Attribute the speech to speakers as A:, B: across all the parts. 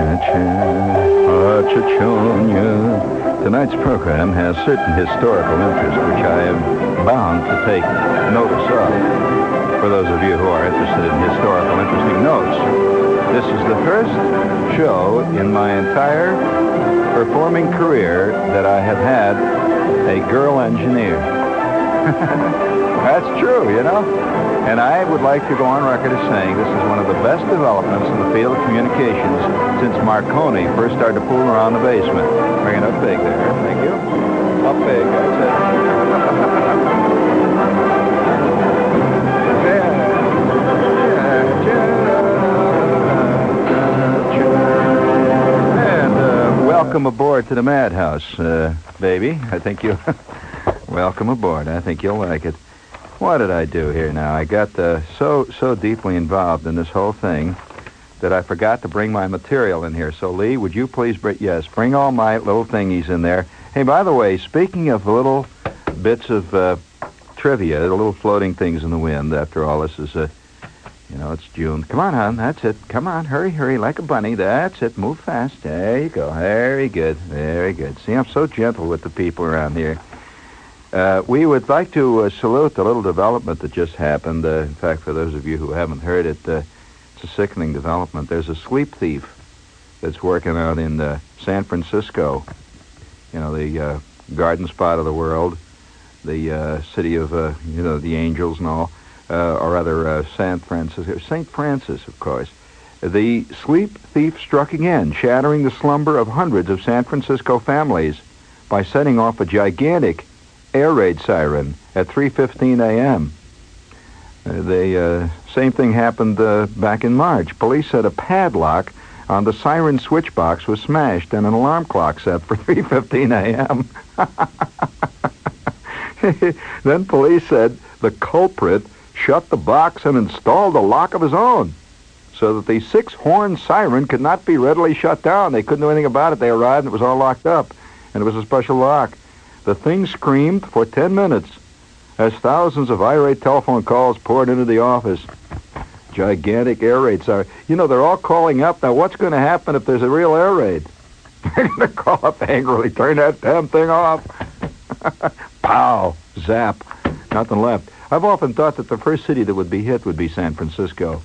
A: Tonight's program has certain historical interest which I am bound to take notice of. For those of you who are interested in historical interesting notes, this is the first show in my entire performing career that I have had a girl engineer. That's true, you know? And I would like to go on record as saying this is one of the best developments in the field of communications since Marconi first started to fool around the basement. Bring it up big there. Thank you. Up big, that's it. And welcome aboard to the Madhouse, baby. I think you... Welcome aboard. I think you'll like it. What did I do here now? I got so deeply involved in this whole thing that I forgot to bring my material in here. So, Lee, would you please bring all my little thingies in there. Hey, by the way, speaking of little bits of trivia, the little floating things in the wind, after all, this is, it's June. Come on, hon, that's it. Come on, hurry, like a bunny. That's it, move fast. There you go. Very good. See, I'm so gentle with the people around here. We would like to salute the little development that just happened. In fact, for those of you who haven't heard it, it's a sickening development. There's a sleep thief that's working out in San Francisco, the garden spot of the world, the city of, the angels and all, or rather St. Francis, of course. The sleep thief struck again, shattering the slumber of hundreds of San Francisco families by setting off a gigantic air raid siren at 3:15 a.m. The same thing happened back in March. Police said a padlock on the siren switch box was smashed and an alarm clock set for 3:15 a.m. Then police said the culprit shut the box and installed a lock of his own so that the 6-horn siren could not be readily shut down. They couldn't do anything about it. They arrived and it was all locked up, and it was a special lock. The thing screamed for 10 minutes as thousands of irate telephone calls poured into the office. Gigantic air raid siren. They're all calling up. Now, what's going to happen if there's a real air raid? They're going to call up angrily, turn that damn thing off. Pow, zap, nothing left. I've often thought that the first city that would be hit would be San Francisco.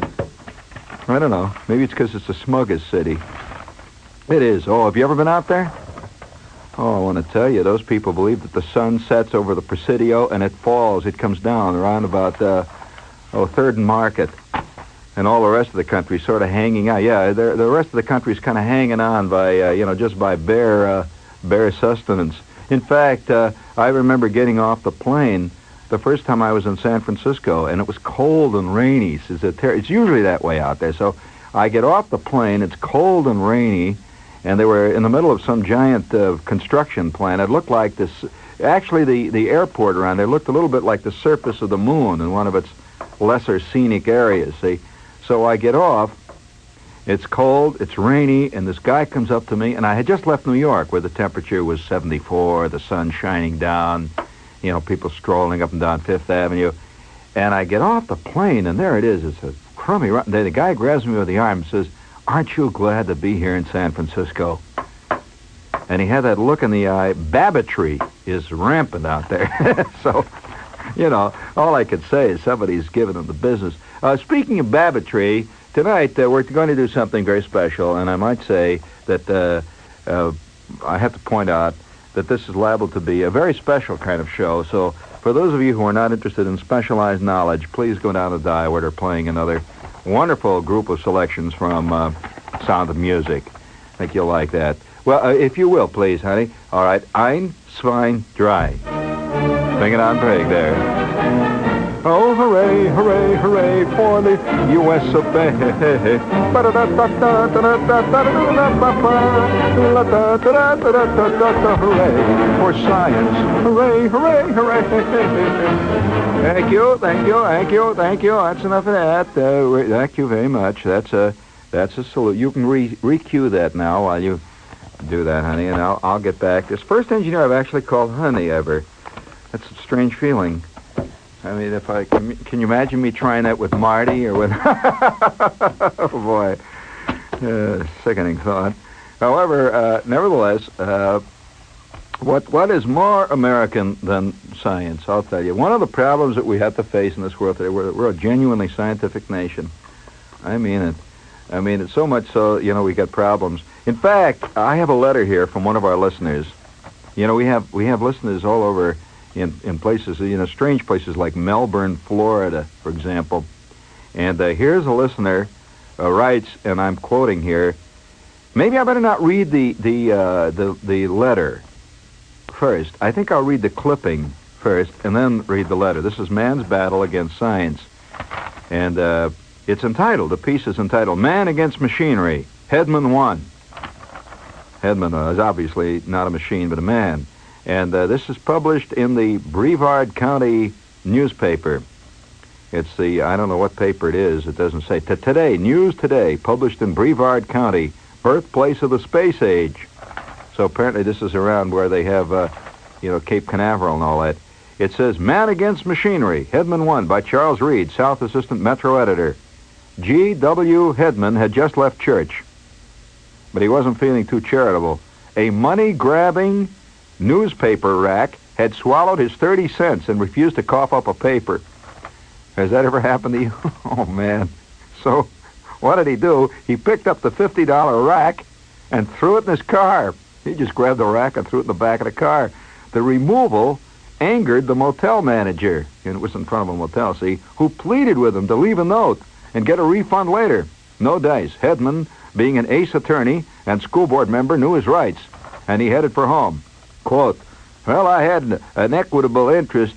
A: I don't know. Maybe it's because it's the smuggest city. It is. Oh, have you ever been out there? Oh, I want to tell you, those people believe that the sun sets over the Presidio and it falls. It comes down around about, 3rd and Market. And all the rest of the country sort of hanging out. Yeah, the rest of the country is kind of hanging on by, just by bare sustenance. In fact, I remember getting off the plane the first time I was in San Francisco, and it was cold and rainy. It's usually that way out there. So I get off the plane, it's cold and rainy, and they were in the middle of some giant construction plant. It looked like this... Actually, the airport around there looked a little bit like the surface of the moon in one of its lesser scenic areas, see? So I get off. It's cold, it's rainy, and this guy comes up to me, and I had just left New York, where the temperature was 74, the sun shining down, people strolling up and down Fifth Avenue. And I get off the plane, and there it is. It's a crummy... The guy grabs me with the arm and says, "Aren't you glad to be here in San Francisco?" And he had that look in the eye. Babbitry is rampant out there. So, all I could say is somebody's giving them the business. Speaking of Babbitry, tonight we're going to do something very special, and I might say that I have to point out that this is liable to be a very special kind of show. So for those of you who are not interested in specialized knowledge, please go down to the dial where they're playing another wonderful group of selections from Sound of Music. I think you'll like that. Well, if you will, please, honey. All right, Ein, Zwei, Drei. Bring it on big there. Oh, hooray, hooray, hooray for the U.S. of A. Hooray for science. Hooray, hooray, hooray. Thank you. That's enough of that. Thank you very much. That's a salute. You can re-cue that now while you do that, honey, and I'll get back. This first engineer I've actually called honey ever. That's a strange feeling. I mean, if I can you imagine me trying that with Marty or with... Oh, boy. Sickening thought. However, nevertheless, what is more American than science? I'll tell you. One of the problems that we have to face in this world today, we're a genuinely scientific nation. I mean it. I mean it so much so, we got problems. In fact, I have a letter here from one of our listeners. We have listeners all over in places, strange places like Melbourne, Florida, for example. And here's a listener writes, and I'm quoting here. Maybe I better not read the letter first. I think I'll read the clipping first and then read the letter. This is Man's Battle Against Science. And it's entitled, the piece is entitled, Man Against Machinery, Hedman Won. Hedman is obviously not a machine, but a man. And this is published in the Brevard County newspaper. It's I don't know what paper it is. It doesn't say. Today, News Today, published in Brevard County, birthplace of the space age. So apparently this is around where they have, Cape Canaveral and all that. It says, Man Against Machinery, Hedman Won, by Charles Reed, South Assistant Metro Editor. G.W. Hedman had just left church, but he wasn't feeling too charitable. A money-grabbing newspaper rack had swallowed his 30 cents and refused to cough up a paper. Has that ever happened to you? Oh, man. So what did he do? He picked up the $50 rack and threw it in his car. He just grabbed the rack and threw it in the back of the car. The removal angered the motel manager, and it was in front of a motel, see, who pleaded with him to leave a note and get a refund later. No dice. Hedman, being an ace attorney and school board member, knew his rights, and he headed for home. Quote, Well, I had an equitable interest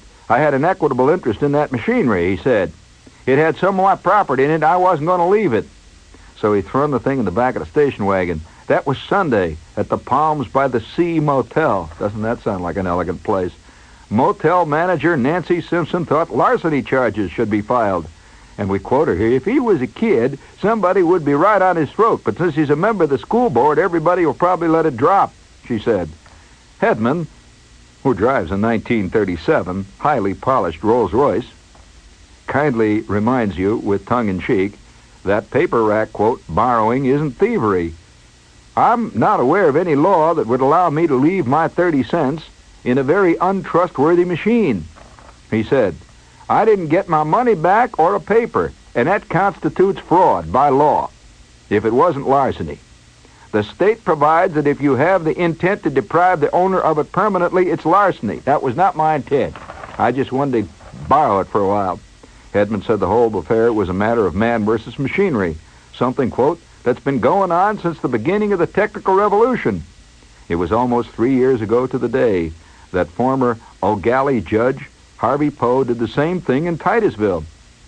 A: in that machinery, he said. It had some of my property in it. I wasn't going to leave it. So he threw the thing in the back of the station wagon. That was Sunday at the Palms by the Sea Motel. Doesn't that sound like an elegant place? Motel manager Nancy Simpson thought larceny charges should be filed. And we quote her here, If he was a kid, somebody would be right on his throat. But since he's a member of the school board, everybody will probably let it drop, she said. Hedman, who drives a 1937 highly polished Rolls-Royce, kindly reminds you with tongue-in-cheek that paper rack, quote, borrowing isn't thievery. I'm not aware of any law that would allow me to leave my 30 cents in a very untrustworthy machine, he said. I didn't get my money back or a paper, and that constitutes fraud by law, if it wasn't larceny. The state provides that if you have the intent to deprive the owner of it permanently, it's larceny. That was not my intent. I just wanted to borrow it for a while. Hedman said the whole affair was a matter of man versus machinery, something, quote, that's been going on since the beginning of the technical revolution. It was almost 3 years ago to the day that former O'Galley judge Harvey Poe did the same thing in Titusville.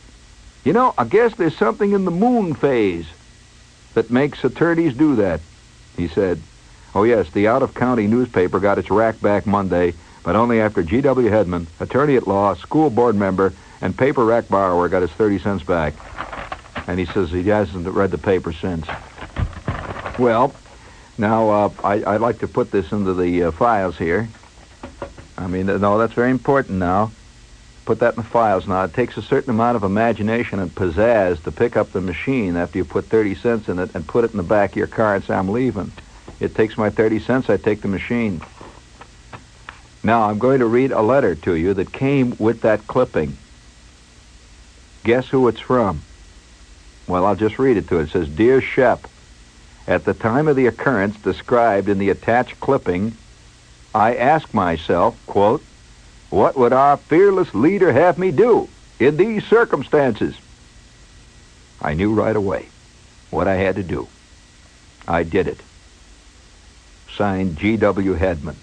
A: I guess there's something in the moon phase that makes attorneys do that, he said. Oh, yes, the out-of-county newspaper got its rack back Monday, but only after G.W. Hedman, attorney at law, school board member, and paper rack borrower got his 30 cents back. And he says he hasn't read the paper since. Well, now, I'd like to put this into the files here. No, that's very important now. Put that in the files now. It takes a certain amount of imagination and pizzazz to pick up the machine after you put 30 cents in it and put it in the back of your car and say, I'm leaving. It takes my 30 cents, I take the machine. Now, I'm going to read a letter to you that came with that clipping. Guess who it's from? Well, I'll just read it to you. It says, Dear Shep, at the time of the occurrence described in the attached clipping, I ask myself, quote, what would our fearless leader have me do in these circumstances? I knew right away what I had to do. I did it. Signed, G.W. Hedman.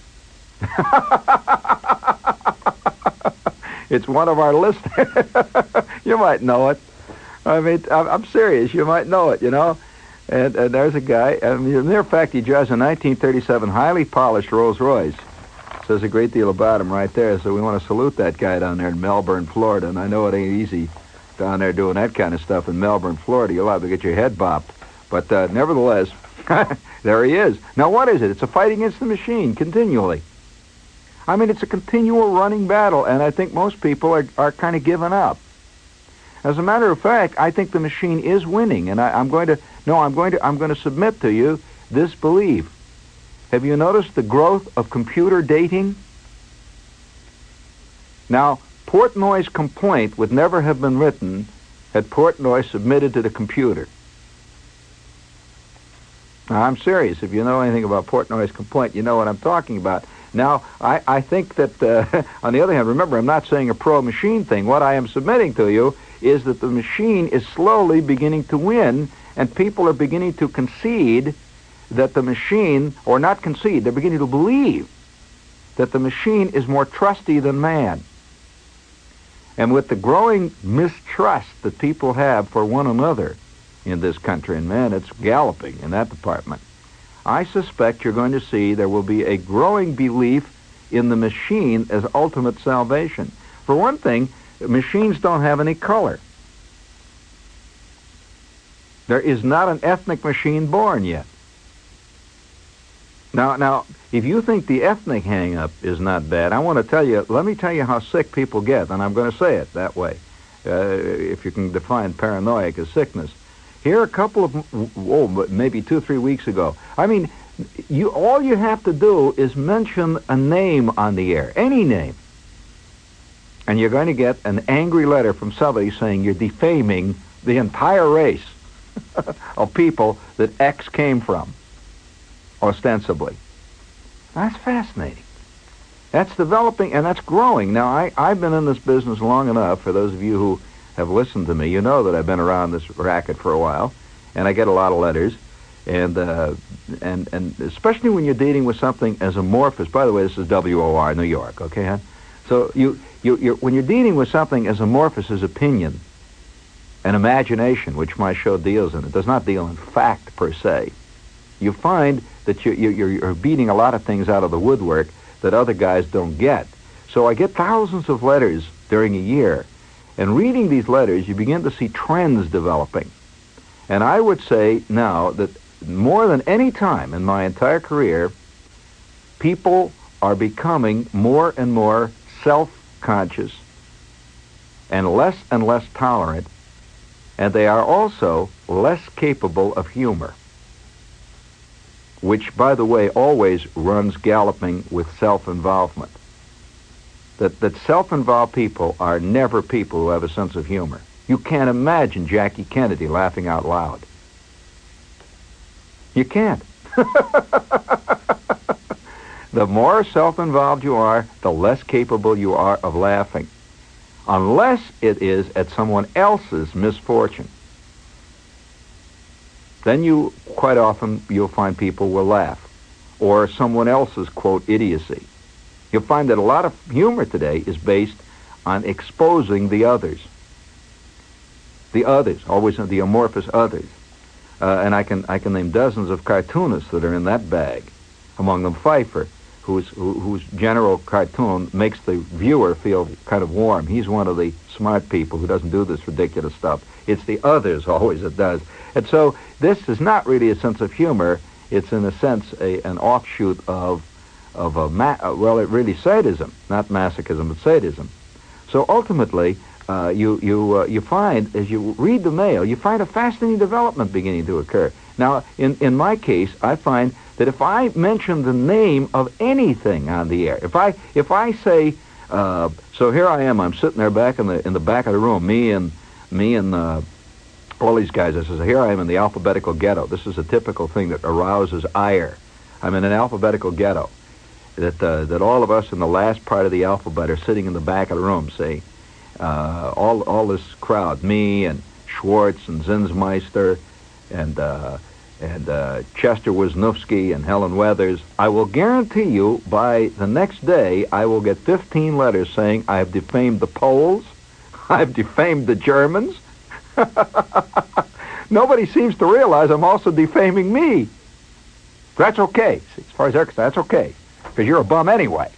A: It's one of our listeners. You might know it. I'm serious. You might know it, And there's a guy, as a matter of fact, he drives a 1937 highly polished Rolls-Royce. Says a great deal about him right there, so we want to salute that guy down there in Melbourne, Florida. And I know it ain't easy down there doing that kind of stuff in Melbourne, Florida. You'll have to get your head bopped. But nevertheless, there he is. Now, what is it? It's a fight against the machine, continually. It's a continual running battle, and I think most people are kind of giving up. As a matter of fact, I think the machine is winning, and I'm going to No, I'm going to submit to you this belief. Have you noticed the growth of computer dating? Now, Portnoy's complaint would never have been written had Portnoy submitted to the computer. Now, I'm serious. If you know anything about Portnoy's complaint, you know what I'm talking about. Now, I think that, on the other hand, remember, I'm not saying a pro-machine thing. What I am submitting to you is that the machine is slowly beginning to win, and people are beginning to concede that the machine, or not concede, they're beginning to believe that the machine is more trusty than man. And with the growing mistrust that people have for one another in this country, and man, it's galloping in that department, I suspect you're going to see there will be a growing belief in the machine as ultimate salvation. For one thing, machines don't have any color. There is not an ethnic machine born yet. Now, if you think the ethnic hang-up is not bad, I want to tell you, let me tell you how sick people get, and I'm going to say it that way, if you can define paranoiac as sickness. Here, a couple of, maybe 2-3 weeks ago, I mean, all you have to do is mention a name on the air, any name, and you're going to get an angry letter from somebody saying you're defaming the entire race of people that X came from, ostensibly. That's fascinating. That's developing, and that's growing. Now, I've been in this business long enough, for those of you who have listened to me, you know that I've been around this racket for a while, and I get a lot of letters, and especially when you're dealing with something as amorphous. By the way, this is WOR, New York, okay, hon? So when you're dealing with something as amorphous as opinion and imagination, which my show deals in, it does not deal in fact per se, you find that you're beating a lot of things out of the woodwork that other guys don't get. So I get thousands of letters during a year, and reading these letters, you begin to see trends developing. And I would say now that more than any time in my entire career, people are becoming more and more self-conscious and less tolerant, and they are also less capable of humor, which, by the way, always runs galloping with self-involvement. That self-involved people are never people who have a sense of humor. You can't imagine Jackie Kennedy laughing out loud. You can't. The more self-involved you are, the less capable you are of laughing, unless it is at someone else's misfortune. Then quite often, you'll find people will laugh, or someone else's, quote, idiocy. You'll find that a lot of humor today is based on exposing the others. The others, always the amorphous others. And I can name dozens of cartoonists that are in that bag. Among them, Pfeiffer, whose general cartoon makes the viewer feel kind of warm. He's one of the smart people who doesn't do this ridiculous stuff. It's the others always that does. And so this is not really a sense of humor. It's in a sense an offshoot of really sadism, not masochism, but sadism. So ultimately, you find, as you read the mail, you find a fascinating development beginning to occur. Now, in my case, I find that if I mention the name of anything on the air, if I say, so here I am, I'm sitting there back in the back of the room, me and all these guys. I says, here I am in the alphabetical ghetto. This is a typical thing that arouses ire. I'm in an alphabetical ghetto. That all of us in the last part of the alphabet are sitting in the back of the room, see? All this crowd, me and Schwartz and Zinsmeister and Chester Wisniewski and Helen Weathers. I will guarantee you by the next day I will get 15 letters saying I have defamed the Poles, I've defamed the Germans. Nobody seems to realize I'm also defaming me. That's okay. As far as they're concerned, that's okay, because you're a bum anyway.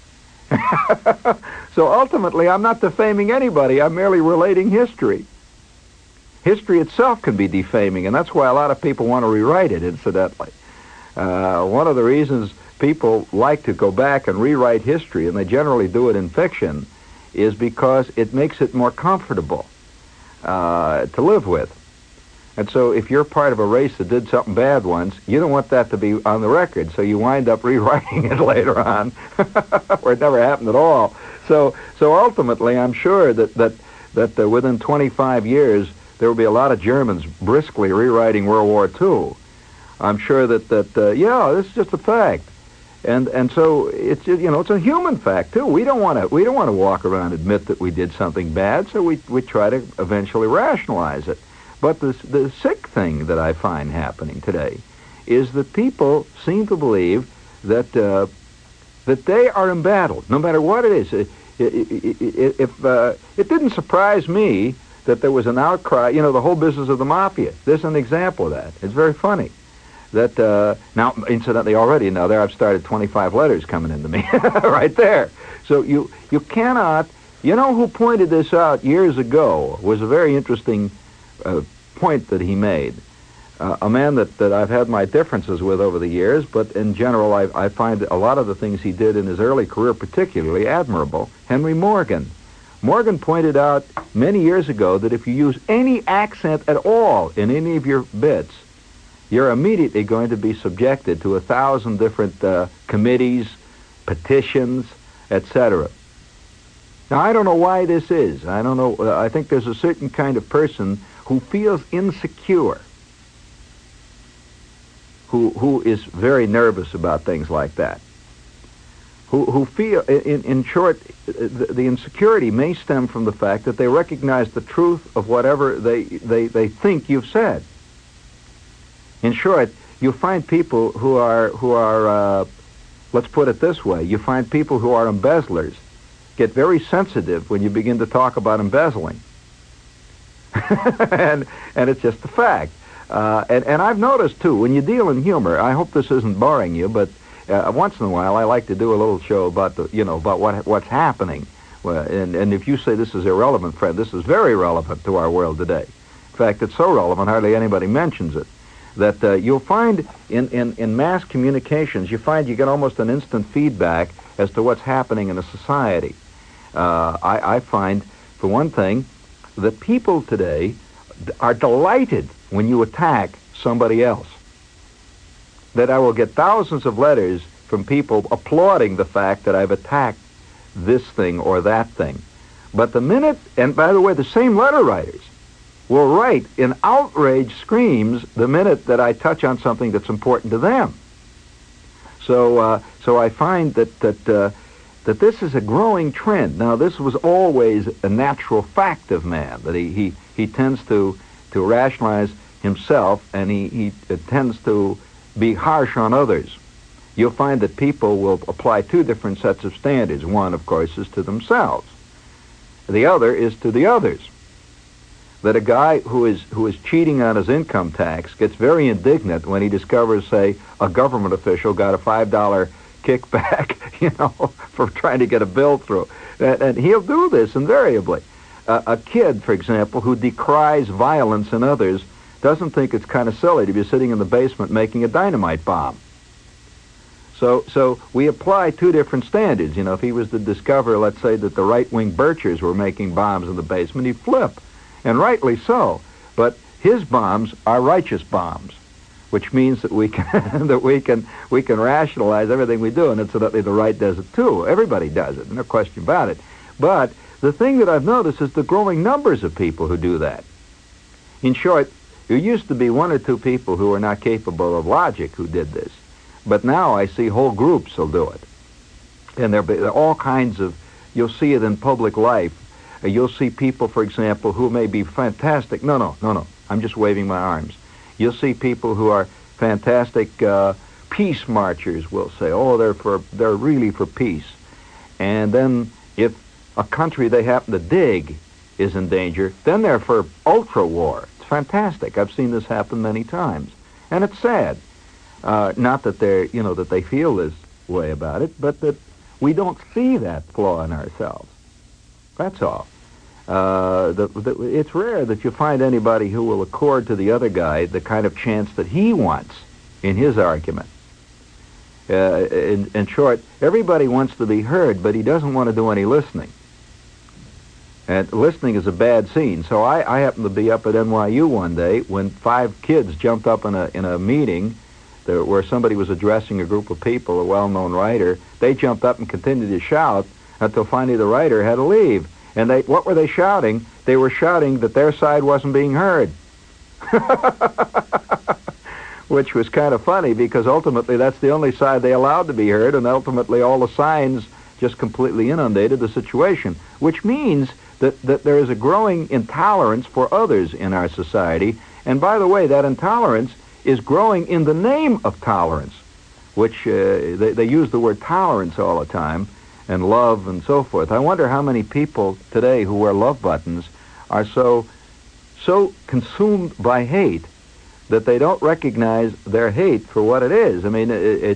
A: So ultimately, I'm not defaming anybody. I'm merely relating history. History itself can be defaming, and that's why a lot of people want to rewrite it, incidentally. One of the reasons people like to go back and rewrite history, and they generally do it in fiction, is because it makes it more comfortable to live with. And so if you're part of a race that did something bad once, you don't want that to be on the record, so you wind up rewriting it later on, or it never happened at all. So ultimately, I'm sure that within 25 years, there will be a lot of Germans briskly rewriting World War II. I'm sure that yeah, this is just a fact. And so it's it's a human fact too. We don't want to walk around and admit that we did something bad, so we try to eventually rationalize it. But the sick thing that I find happening today is that people seem to believe that that they are embattled, no matter what it is. If it didn't surprise me that there was an outcry, the whole business of the mafia. This is an example of that. It's very funny. That now, incidentally, already now there I've started 25 letters coming into me right there. So you cannot. You know who pointed this out years ago was a very interesting point that he made. A man that I've had my differences with over the years, but in general I find a lot of the things he did in his early career particularly admirable. Henry Morgan. Morgan pointed out many years ago that if you use any accent at all in any of your bits, you're immediately going to be subjected to 1,000 different committees, petitions, etc. Now, I don't know why this is. I don't know. I think there's a certain kind of person who feels insecure, who is very nervous about things like that, who feel, in short, the insecurity may stem from the fact that they recognize the truth of whatever they think you've said. In short, you find people who are let's put it this way, you find people who are embezzlers get very sensitive when you begin to talk about embezzling. and it's just a fact. And I've noticed, too, when you deal in humor, I hope this isn't boring you, but once in a while I like to do a little show about about what's happening. And if you say this is irrelevant, Fred, this is very relevant to our world today. In fact, it's so relevant hardly anybody mentions it. That you'll find in mass communications, you get almost an instant feedback as to what's happening in a society. I find, for one thing, that people today are delighted when you attack somebody else. That I will get thousands of letters from people applauding the fact that I've attacked this thing or that thing. But the minute, and by the way, the same letter writers will write in outrage screams the minute that I touch on something that's important to them. So I find that this is a growing trend. Now, this was always a natural fact of man, that he tends to rationalize himself, and he tends to be harsh on others. You'll find that people will apply two different sets of standards. One, of course, is to themselves. The other is to the others. That a guy who is cheating on his income tax gets very indignant when he discovers, say, a government official got a $5 kickback, for trying to get a bill through. And he'll do this invariably. A kid, for example, who decries violence in others doesn't think it's kind of silly to be sitting in the basement making a dynamite bomb. So we apply two different standards. If he was to discover, let's say, that the right-wing Birchers were making bombs in the basement, he'd flip. And rightly so, but his bombs are righteous bombs, which means that we can rationalize everything we do, and incidentally, the right does it too. Everybody does it, no question about it. But the thing that I've noticed is the growing numbers of people who do that. In short, there used to be one or two people who were not capable of logic who did this, but now I see whole groups will do it, and there are all kinds of. You'll see it in public life. You'll see people, for example, who may be fantastic. No. I'm just waving my arms. You'll see people who are fantastic peace marchers. Will say, "Oh, they're really for peace." And then, if a country they happen to dig is in danger, then they're for ultra war. It's fantastic. I've seen this happen many times, and it's sad. Not that that they feel this way about it, but that we don't see that flaw in ourselves. That's all. It's rare that you find anybody who will accord to the other guy the kind of chance that he wants in his argument. In short, everybody wants to be heard, but he doesn't want to do any listening. And listening is a bad scene. So I happened to be up at NYU one day when 5 kids jumped up in a meeting where somebody was addressing a group of people, a well-known writer. They jumped up and continued to shout until finally the writer had to leave. And what were they shouting? They were shouting that their side wasn't being heard. Which was kind of funny because ultimately that's the only side they allowed to be heard, and ultimately all the signs just completely inundated the situation, which means that there is a growing intolerance for others in our society. And by the way, that intolerance is growing in the name of tolerance, which they use the word tolerance all the time, and love and so forth. I wonder how many people today who wear love buttons are so consumed by hate that they don't recognize their hate for what it is. I mean,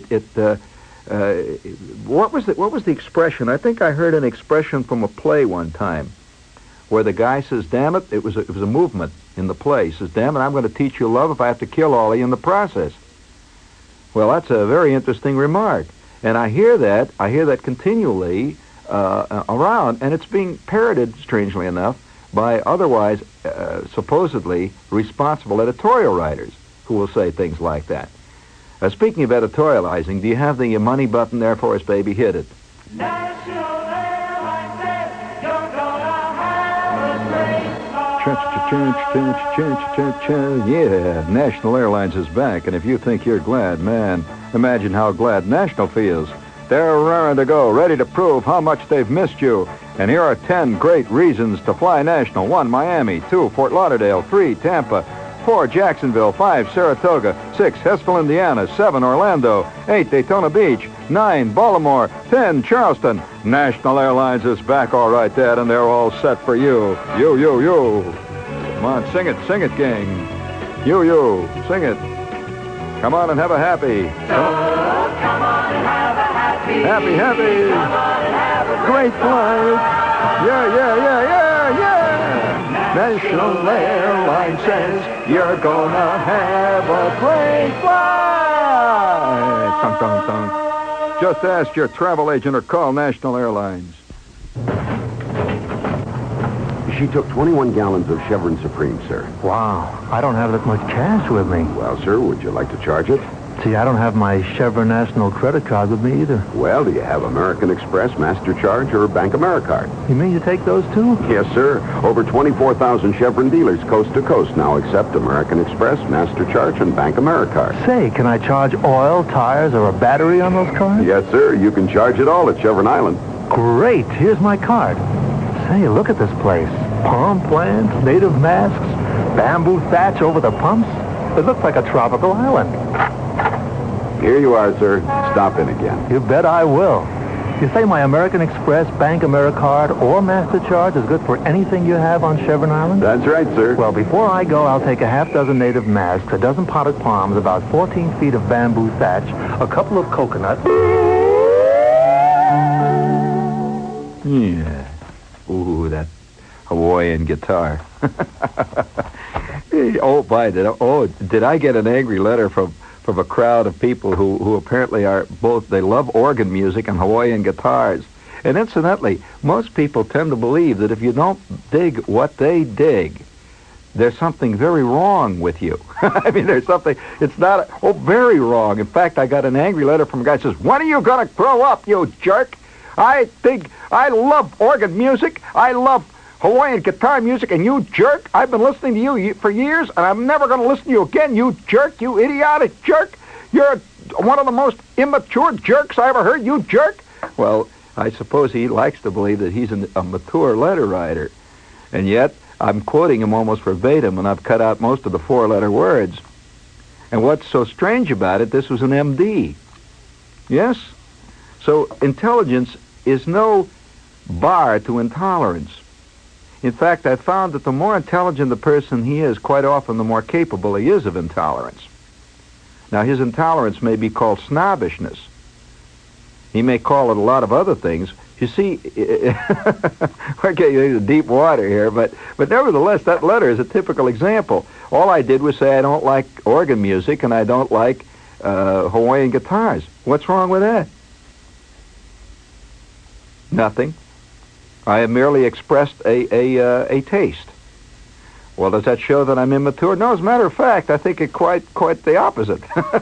A: what was the expression? I think I heard an expression from a play one time where the guy says, damn it, it was a movement in the play. He says, damn it, I'm going to teach you love if I have to kill all of you in the process. Well, that's a very interesting remark. And I hear that continually around, and it's being parroted, strangely enough, by otherwise supposedly responsible editorial writers who will say things like that. Speaking of editorializing, do you have the money button there for us, baby? Hit it.
B: National Airlines says you're gonna have a great flight.
A: Yeah, National Airlines is back, and if you think you're glad, man, imagine how glad National feels. They're raring to go, ready to prove how much they've missed you. And here are 10 great reasons to fly National. 1, Miami. 2, Fort Lauderdale. 3, Tampa. 4, Jacksonville. 5, Saratoga. 6, Hessville, Indiana. 7, Orlando. 8, Daytona Beach. 9, Baltimore. 10, Charleston. National Airlines is back, all right, Dad, and they're all set for you. You. Come on, sing it, gang. You, sing it. Come on and have a happy.
B: Come on and have a happy.
A: Happy.
B: Come on and have a
A: Great flight. Yeah. National Airlines says you're gonna have a great flight. Dun. Just ask your travel agent or call National Airlines.
C: She took 21 gallons of Chevron Supreme, sir.
D: Wow, I don't have that much cash with me.
C: Well, sir, would you like to charge it?
D: See, I don't have my Chevron National credit card with me either.
C: Well, do you have American Express, MasterCharge, or Bank AmeriCard?
D: You mean you take those too?
C: Yes, sir. Over 24,000 Chevron dealers coast to coast now accept American Express, MasterCharge, and Bank AmeriCard.
D: Say, can I charge oil, tires, or a battery on those cards?
C: Yes, sir. You can charge it all at Chevron Island.
D: Great. Here's my card. Say, look at this place. Palm plants, native masks, bamboo thatch over the pumps. It looks like a tropical island.
C: Here you are, sir. Stop in again.
D: You bet I will. You say my American Express, Bank AmeriCard, or MasterCharge is good for anything you have on Chevron Island?
C: That's right, sir.
D: Well, before I go, I'll take a half-dozen native masks, a dozen potted palms, about 14 feet of bamboo thatch, a couple of coconuts.
A: Yeah. Ooh, that Hawaiian guitar. Did I get an angry letter from a crowd of people who apparently are both, they love organ music and Hawaiian guitars. And incidentally, most people tend to believe that if you don't dig what they dig, there's something very wrong with you. I mean, there's something, it's not, very wrong. In fact, I got an angry letter from a guy who says, when are you going to grow up, you jerk? I love organ music. I love Hawaiian guitar music, and you jerk, I've been listening to you for years, and I'm never going to listen to you again, you jerk, you idiotic jerk. You're one of the most immature jerks I ever heard, you jerk. Well, I suppose he likes to believe that he's a mature letter writer, and yet I'm quoting him almost verbatim, and I've cut out most of the 4-letter words. And what's so strange about it, this was an MD. Yes? So intelligence is no bar to intolerance. In fact, I found that the more intelligent the person he is, quite often the more capable he is of intolerance. Now, his intolerance may be called snobbishness. He may call it a lot of other things. You see, we're getting into deep water here, but nevertheless, that letter is a typical example. All I did was say I don't like organ music and I don't like Hawaiian guitars. What's wrong with that? Nothing. I have merely expressed a taste. Well, does that show that I'm immature? No, as a matter of fact, I think it quite the opposite.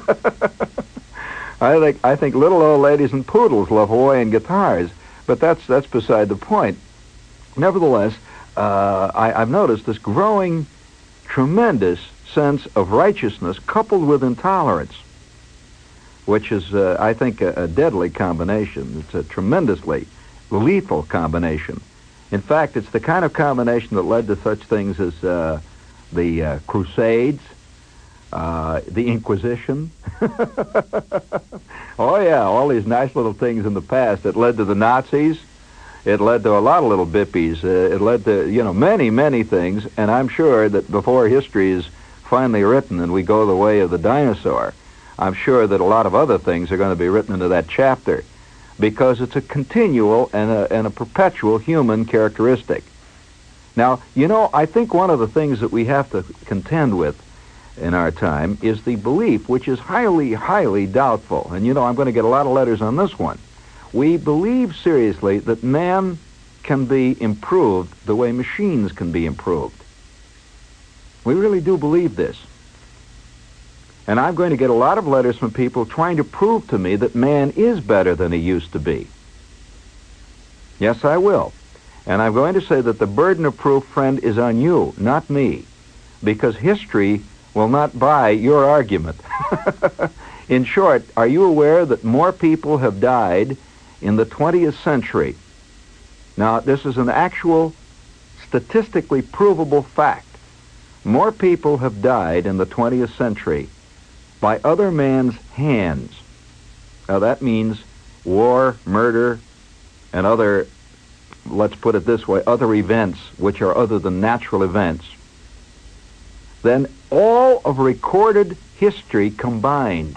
A: I think little old ladies and poodles love Hawaiian guitars, but that's beside the point. Nevertheless, I've noticed this growing, tremendous sense of righteousness coupled with intolerance, which is, I think, a deadly combination. It's a tremendously lethal combination. In fact, it's the kind of combination that led to such things as the Crusades, the Inquisition. Oh, yeah, all these nice little things in the past. It led to the Nazis. It led to a lot of little bippies. It led to, many, many things. And I'm sure that before history is finally written and we go the way of the dinosaur, I'm sure that a lot of other things are going to be written into that chapter, because it's a continual and a perpetual human characteristic. Now, I think one of the things that we have to contend with in our time is the belief, which is highly, highly doubtful. And, I'm going to get a lot of letters on this one. We believe seriously that man can be improved the way machines can be improved. We really do believe this. And I'm going to get a lot of letters from people trying to prove to me that man is better than he used to be. Yes, I will. And I'm going to say that the burden of proof, friend, is on you, not me, because history will not buy your argument. In short, are you aware that more people have died in the 20th century? Now, this is an actual, statistically provable fact. More people have died in the 20th century by other man's hands. Now, that means war, murder, and other, let's put it this way, other events which are other than natural events, than all of recorded history combined.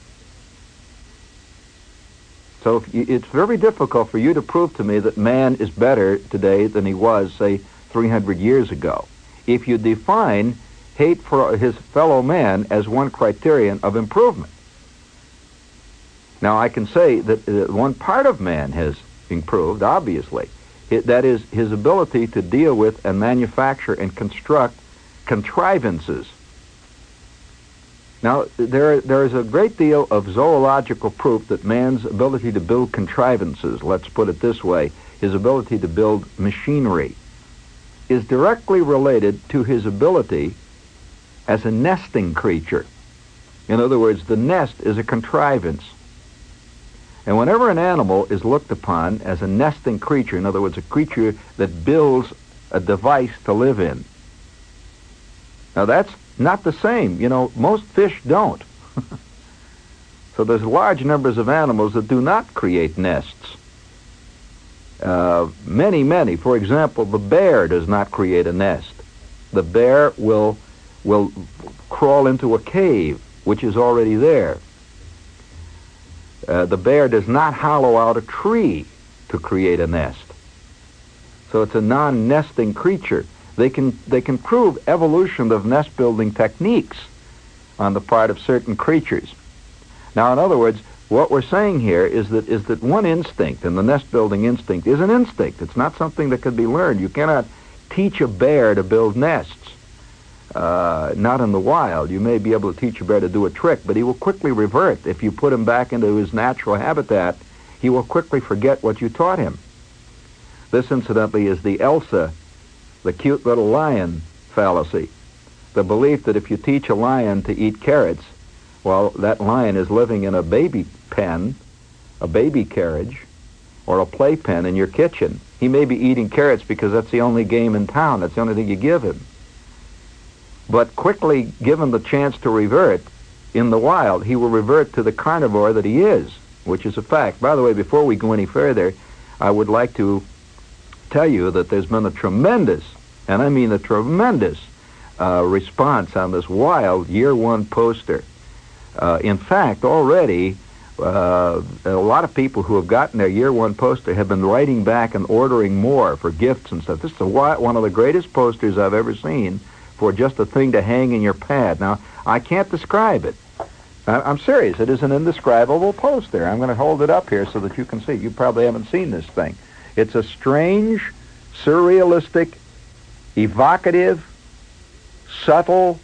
A: So it's very difficult for you to prove to me that man is better today than he was, say, 300 years ago, if you define hate for his fellow man as one criterion of improvement. Now, I can say that one part of man has improved, obviously. That is his ability to deal with and manufacture and construct contrivances. Now, there is a great deal of zoological proof that man's ability to build contrivances, let's put it this way, his ability to build machinery, is directly related to his ability as a nesting creature. In other words, the nest is a contrivance. And whenever an animal is looked upon as a nesting creature, in other words, a creature that builds a device to live in, now that's not the same. Most fish don't. So there's large numbers of animals that do not create nests. Many. For example, the bear does not create a nest. The bear will crawl into a cave, which is already there. The bear does not hollow out a tree to create a nest. So it's a non-nesting creature. They can prove evolution of nest-building techniques on the part of certain creatures. Now, in other words, what we're saying here is that one instinct, and the nest-building instinct, is an instinct. It's not something that can be learned. You cannot teach a bear to build nests. Not in the wild. You may be able to teach a bear to do a trick, but he will quickly revert. If you put him back into his natural habitat, he will quickly forget what you taught him. This, incidentally, is the Elsa, the cute little lion fallacy. The belief that if you teach a lion to eat carrots, well, that lion is living in a baby pen, a baby carriage, or a playpen in your kitchen. He may be eating carrots because that's the only game in town. That's the only thing you give him. But quickly given the chance to revert in the wild, he will revert to the carnivore that he is, which is a fact. By the way, before we go any further, I would like to tell you that there's been a tremendous, and I mean a tremendous, response on this wild Year One poster. In fact, already, a lot of people who have gotten their Year One poster have been writing back and ordering more for gifts and stuff. This is one of the greatest posters I've ever seen for just a thing to hang in your pad. Now, I can't describe it. I'm serious. It is an indescribable poster. I'm going to hold it up here so that you can see. You probably haven't seen this thing. It's a strange, surrealistic, evocative, subtle,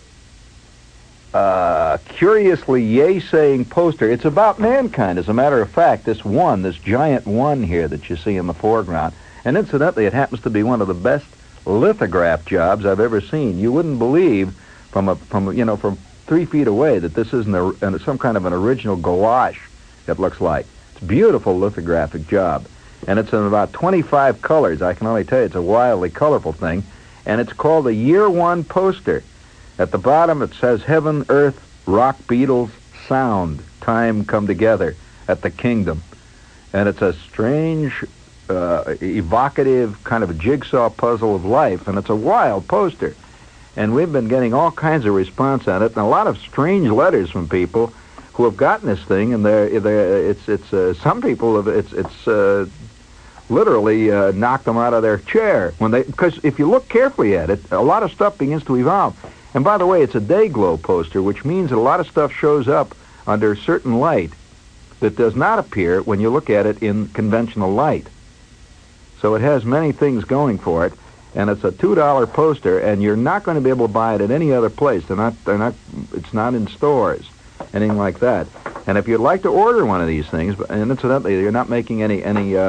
A: curiously yay-saying poster. It's about mankind, as a matter of fact, this giant one here that you see in the foreground. And incidentally, it happens to be one of the best lithograph jobs I've ever seen. You wouldn't believe from 3 feet away that this isn't some kind of an original gouache, it looks like. It's a beautiful lithographic job. And it's in about 25 colors. I can only tell you it's a wildly colorful thing. And it's called the Year One poster. At the bottom it says, Heaven, Earth, Rock, Beatles, Sound, Time come together at the Kingdom. And it's a strange, evocative kind of a jigsaw puzzle of life. And it's a wild poster. And we've been getting all kinds of response on it, and a lot of strange letters from people who have gotten this thing, and some people have literally knocked them out of their chair because if you look carefully at it, a lot of stuff begins to evolve. And by the way, it's a day glow poster, which means that a lot of stuff shows up under certain light that does not appear when you look at it in conventional light. So it has many things going for it. And it's a $2 poster, and you're not going to be able to buy it at any other place. It's not in stores, anything like that. And if you'd like to order one of these things, and incidentally, you're not making any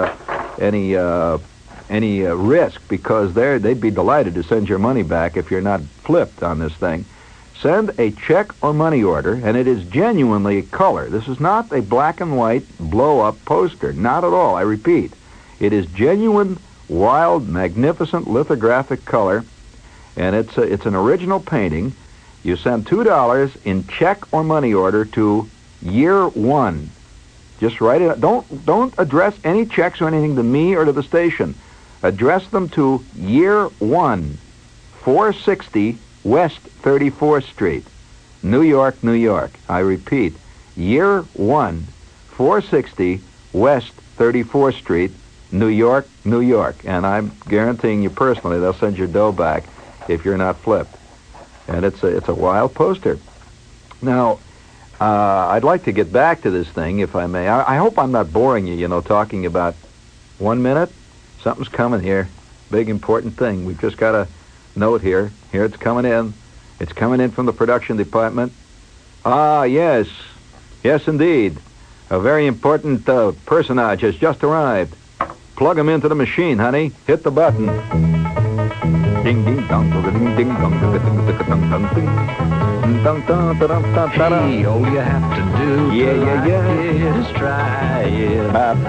A: risk, because they'd be delighted to send your money back if you're not flipped on this thing. Send a check or money order, and it is genuinely color. This is not a black and white blow-up poster. Not at all, I repeat. It is genuine, wild, magnificent lithographic color, and it's an original painting. You send $2 in check or money order to Year One. Just write it. Don't address any checks or anything to me or to the station. Address them to Year One, 460 West 34th Street, New York, New York. I repeat, Year One, 460 West 34th Street, New York, New York. And I'm guaranteeing you personally they'll send your dough back if you're not flipped. And it's a wild poster. Now, I'd like to get back to this thing, if I may. I hope I'm not boring you, talking about 1 minute. Something's coming here. Big, important thing. We've just got a note here. Here it's coming in. It's coming in from the production department. Ah, yes. Yes, indeed. A very important personage has just arrived. Plug him into the machine, honey. Hit the button. Ding, ding, dong, ding, ding, dong, ding, dong, dong.
E: Hey, all you have to do is try it.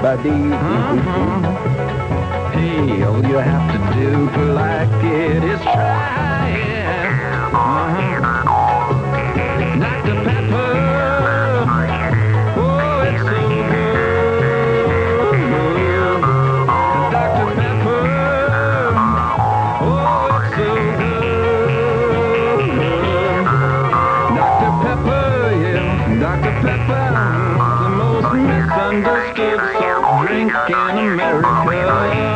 E: Hey, all you have to do to like it is try it. Dr. Pepper, oh, it's so good. Dr. Pepper, oh, it's so good. Dr. Pepper, yeah, Dr. Pepper, the most misunderstood soft drink in America.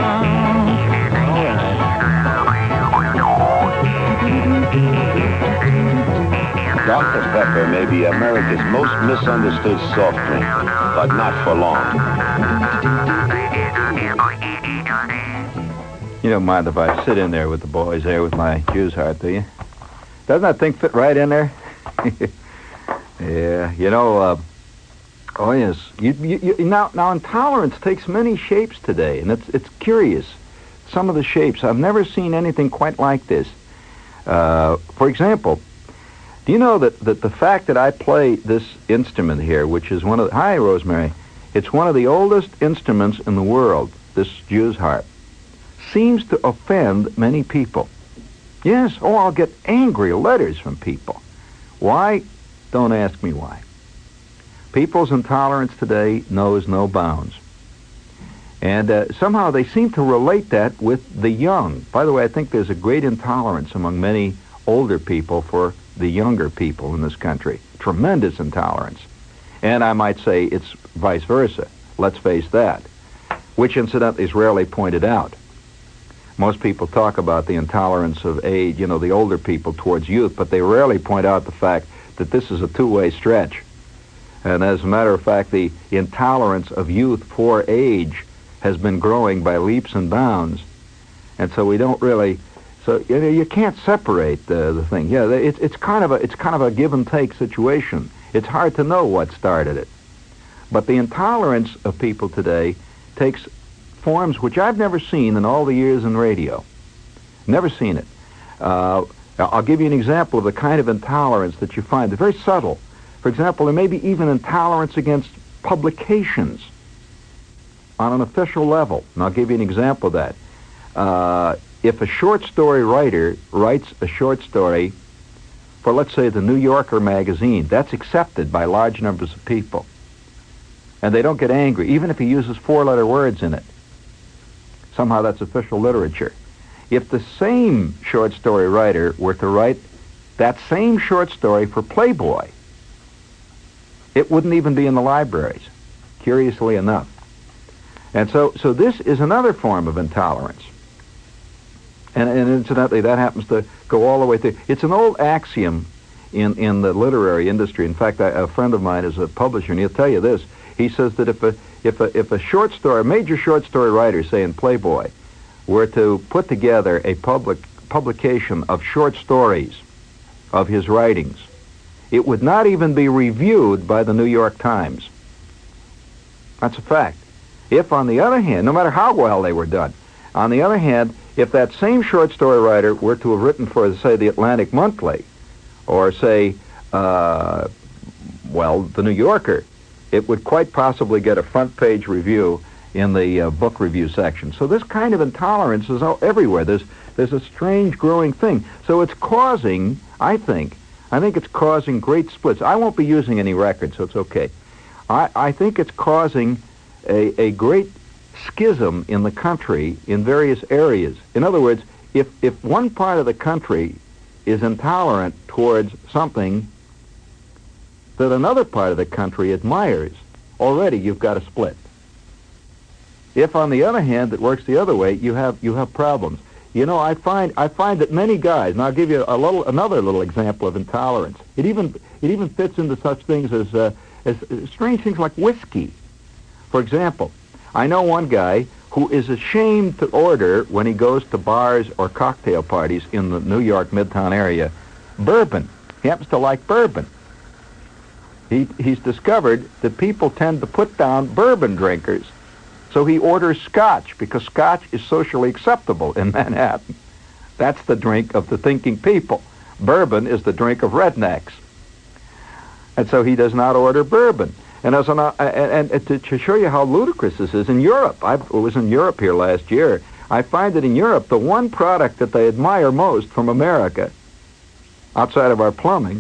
C: Dr. Pepper may be America's most misunderstood soft drink, but not for long.
A: You don't mind if I sit in there with the boys there with my Jew's heart, do you? Doesn't that thing fit right in there? Yeah, oh yes. Now intolerance takes many shapes today, and it's curious. Some of the shapes, I've never seen anything quite like this. For example, do you know that the fact that I play this instrument here, which is one of the... Hi, Rosemary. It's one of the oldest instruments in the world, this Jew's harp, seems to offend many people. Yes, I'll get angry letters from people. Why? Don't ask me why. People's intolerance today knows no bounds. And somehow they seem to relate that with the young. By the way, I think there's a great intolerance among many older people for the younger people in this country. Tremendous intolerance. And I might say it's vice versa. Let's face that. Which, incidentally, is rarely pointed out. Most people talk about the intolerance of age, the older people towards youth, but they rarely point out the fact that this is a two-way stretch. And as a matter of fact, the intolerance of youth for age has been growing by leaps and bounds, and so we don't really. So you can't separate the thing. Yeah, it's kind of a give and take situation. It's hard to know what started it, but the intolerance of people today takes forms which I've never seen in all the years in radio. Never seen it. I'll give you an example of the kind of intolerance that you find. They're very subtle. For example, there may be even intolerance against publications on an official level. And I'll give you an example of that. If a short story writer writes a short story for, let's say, the New Yorker magazine, that's accepted by large numbers of people. And they don't get angry, even if he uses 4-letter words in it. Somehow that's official literature. If the same short story writer were to write that same short story for Playboy, it wouldn't even be in the libraries, curiously enough. And so this is another form of intolerance. And incidentally, that happens to go all the way through. It's an old axiom in the literary industry. In fact, a friend of mine is a publisher, and he'll tell you this. He says that if a short story, a major short story writer, say in Playboy, were to put together a publication of short stories of his writings, it would not even be reviewed by the New York Times. That's a fact. If, on the other hand, no matter how well they were done, on the other hand, if that same short story writer were to have written for, say, the Atlantic Monthly, or say, the New Yorker, it would quite possibly get a front-page review in the book review section. So this kind of intolerance is everywhere. There's a strange growing thing. So it's causing, I think it's causing great splits. I won't be using any records, so it's okay. I think it's causing a great schism in the country in various areas. In other words, if one part of the country is intolerant towards something that another part of the country admires, already you've got a split. If, on the other hand, it works the other way, you have problems. You know, I find that many guys, and I'll give you another little example of intolerance. It even fits into such things as strange things like whiskey. For example, I know one guy who is ashamed to order, when he goes to bars or cocktail parties in the New York Midtown area, bourbon. He happens to like bourbon. He's discovered that people tend to put down bourbon drinkers, so he orders scotch, because scotch is socially acceptable in Manhattan. That's the drink of the thinking people. Bourbon is the drink of rednecks. And so he does not order bourbon. And to show you how ludicrous this is, in Europe, I was in Europe here last year, I find that in Europe, the one product that they admire most from America, outside of our plumbing,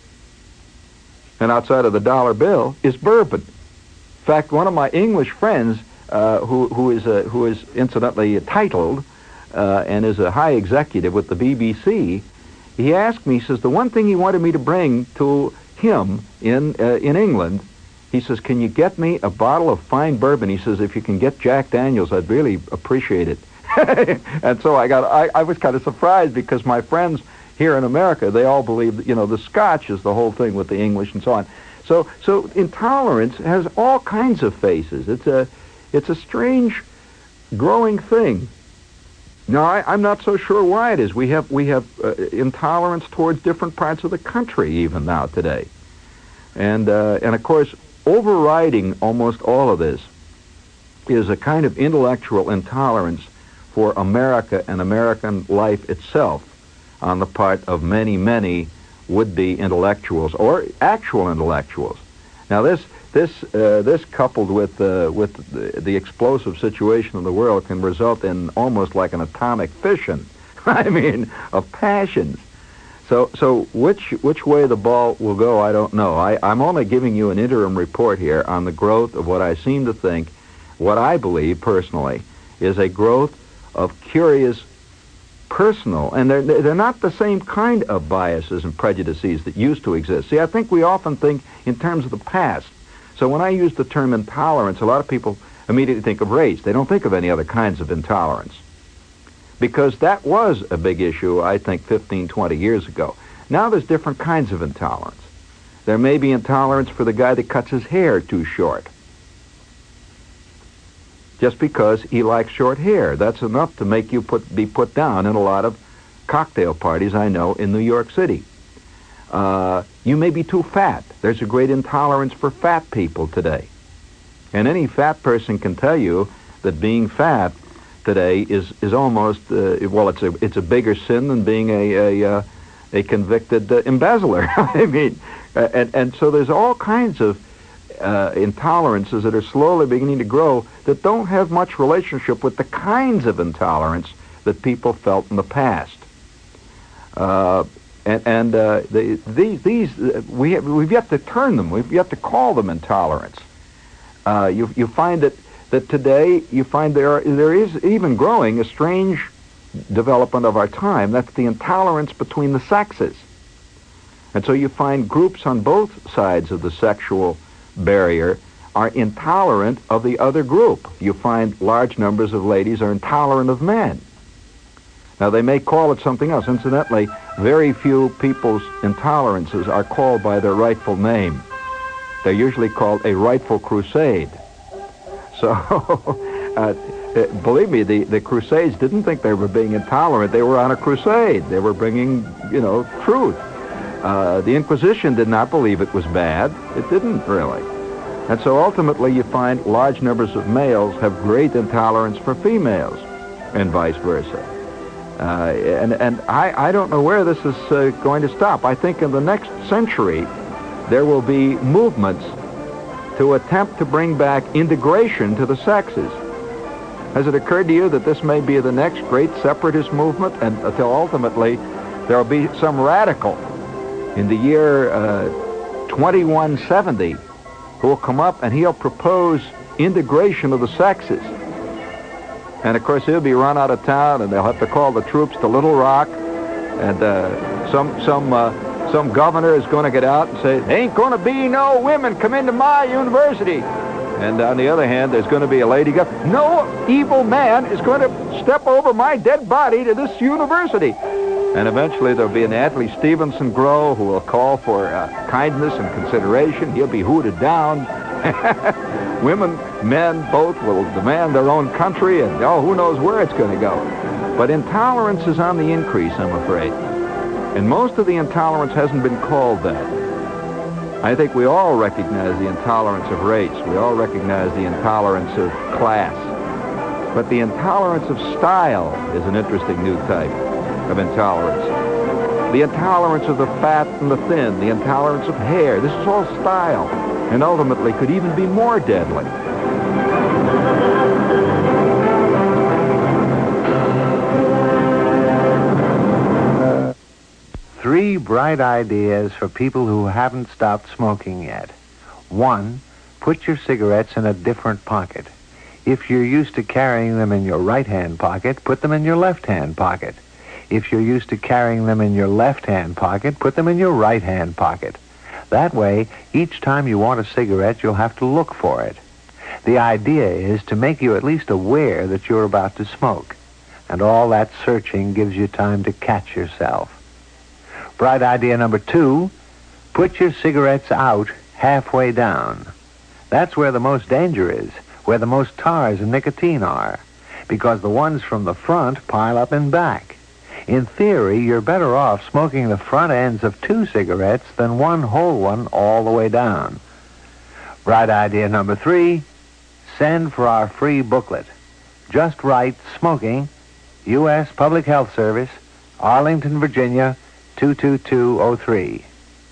A: and outside of the dollar bill, is bourbon. In fact, one of my English friends, who is incidentally titled and is a high executive with the BBC, he asked me, he says, the one thing he wanted me to bring to him in England, he says, can you get me a bottle of fine bourbon? He says, if you can get Jack Daniels, I'd really appreciate it. And so I was kind of surprised, because my friends here in America, they all believe that, the Scotch is the whole thing with the English and so on. So intolerance has all kinds of faces. It's a strange growing thing. Now, I'm not so sure why it is. We have intolerance towards different parts of the country even now today. And of course, overriding almost all of this is a kind of intellectual intolerance for America and American life itself on the part of many, many would-be intellectuals or actual intellectuals. Now, this coupled with the explosive situation of the world can result in almost like an atomic fission. I mean, of passions. So which way the ball will go, I don't know. I'm only giving you an interim report here on the growth of what I seem to think, what I believe personally, is a growth of curious personal, and they're not the same kind of biases and prejudices that used to exist. See, I think we often think in terms of the past. So when I use the term intolerance, a lot of people immediately think of race. They don't think of any other kinds of intolerance, because that was a big issue, I think, 15, 20 years ago. Now there's different kinds of intolerance. There may be intolerance for the guy that cuts his hair too short. just because he likes short hair. That's enough to make you be put down in a lot of cocktail parties I know in New York City. You may be too fat. There's a great intolerance for fat people today. And any fat person can tell you that being fat today is almost, it's a bigger sin than being a convicted embezzler. I mean, and so there's all kinds of intolerances that are slowly beginning to grow that don't have much relationship with the kinds of intolerance that people felt in the past. We've yet to turn them. We've yet to call them intolerance. You find that today you find there is even growing a strange development of our time. That's the intolerance between the sexes. And so you find groups on both sides of the sexual barrier are intolerant of the other group. You find large numbers of ladies are intolerant of men. Now, they may call it something else. Incidentally, very few people's intolerances are called by their rightful name. They're usually called a rightful crusade. So, believe me, the Crusades didn't think they were being intolerant. They were on a crusade. They were bringing, truth. The Inquisition did not believe it was bad. It didn't, really. And so ultimately you find large numbers of males have great intolerance for females, and vice versa. And I don't know where this is going to stop. I think in the next century there will be movements to attempt to bring back integration to the sexes. Has it occurred to you that this may be the next great separatist movement, and until ultimately there will be some radical in the year 2170 who will come up and he'll propose integration of the sexes. And of course he'll be run out of town, and they'll have to call the troops to Little Rock, and some governor is going to get out and say, "Ain't going to be no women come into my university." And on the other hand, there's going to be a lady go, "No evil man is going to step over my dead body to this university." And eventually there'll be an Adlai Stevenson grow who will call for kindness and consideration. He'll be hooted down. Women, men, both will demand their own country, and who knows where it's going to go. But intolerance is on the increase, I'm afraid. And most of the intolerance hasn't been called that. I think we all recognize the intolerance of race. We all recognize the intolerance of class. But the intolerance of style is an interesting new type of intolerance. The intolerance of the fat and the thin, the intolerance of hair. This is all style, and ultimately could even be more deadly.
D: Three bright ideas for people who haven't stopped smoking yet. 1, put your cigarettes in a different pocket. If you're used to carrying them in your right-hand pocket, put them in your left-hand pocket. If you're used to carrying them in your left-hand pocket, put them in your right-hand pocket. That way, each time you want a cigarette, you'll have to look for it. The idea is to make you at least aware that you're about to smoke. And all that searching gives you time to catch yourself. Bright idea number 2, put your cigarettes out halfway down. That's where the most danger is, where the most tars and nicotine are, because the ones from the front pile up in back. In theory, you're better off smoking the front ends of 2 cigarettes than one whole one all the way down. Bright idea number 3, send for our free booklet. Just write Smoking, U.S. Public Health Service, Arlington, Virginia, 22203.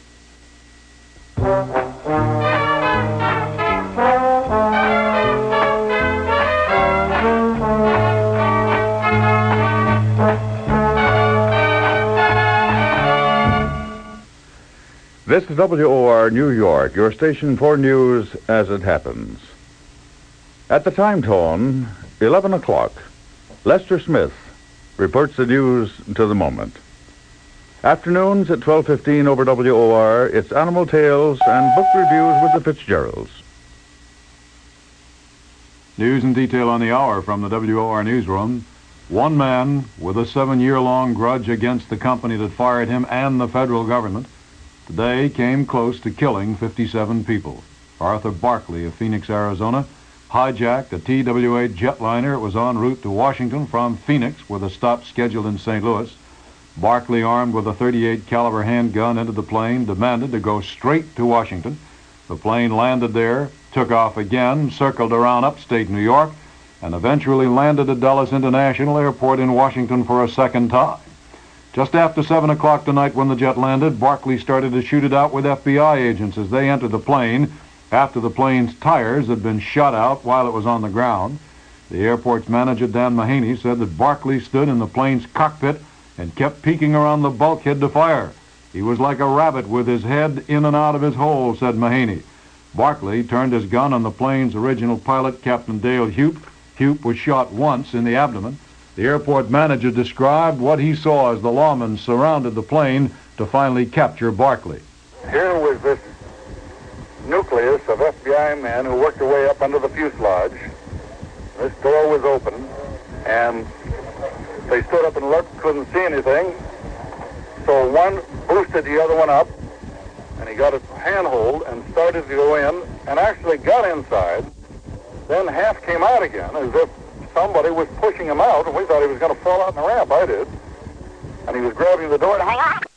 F: This is WOR New York, your station for news as it happens. At the time tone, 11 o'clock, Lester Smith reports the news to the moment. Afternoons at 12:15 over WOR, it's Animal Tales and Book Reviews with the Fitzgeralds.
G: News in detail on the hour from the WOR newsroom. One man with a 7-year-long grudge against the company that fired him and the federal government today came close to killing 57 people. Arthur Barkley of Phoenix, Arizona, hijacked a TWA jetliner. It was en route to Washington from Phoenix with a stop scheduled in St. Louis. Barkley, armed with a .38 caliber handgun, entered the plane, demanded to go straight to Washington. The plane landed there, took off again, circled around upstate New York, and eventually landed at Dulles International Airport in Washington for a second time. Just after 7 o'clock tonight when the jet landed, Barkley started to shoot it out with FBI agents as they entered the plane after the plane's tires had been shot out while it was on the ground. The airport's manager, Dan Mahaney, said that Barkley stood in the plane's cockpit and kept peeking around the bulkhead to fire. He was like a rabbit with his head in and out of his hole, said Mahaney. Barkley turned his gun on the plane's original pilot, Captain Dale Hupe. Hupe was shot once in the abdomen. The airport manager described what he saw as the lawmen surrounded the plane to finally capture Barkley.
H: Here was this nucleus of FBI men who worked their way up under the fuselage. This door was open, and they stood up and looked, couldn't see anything. So one boosted the other one up, and he got a handhold and started to go in, and actually got inside. Then half came out again, as if somebody was pushing him out, and we thought he was going to fall out in the ramp. I did. And he was grabbing the door, and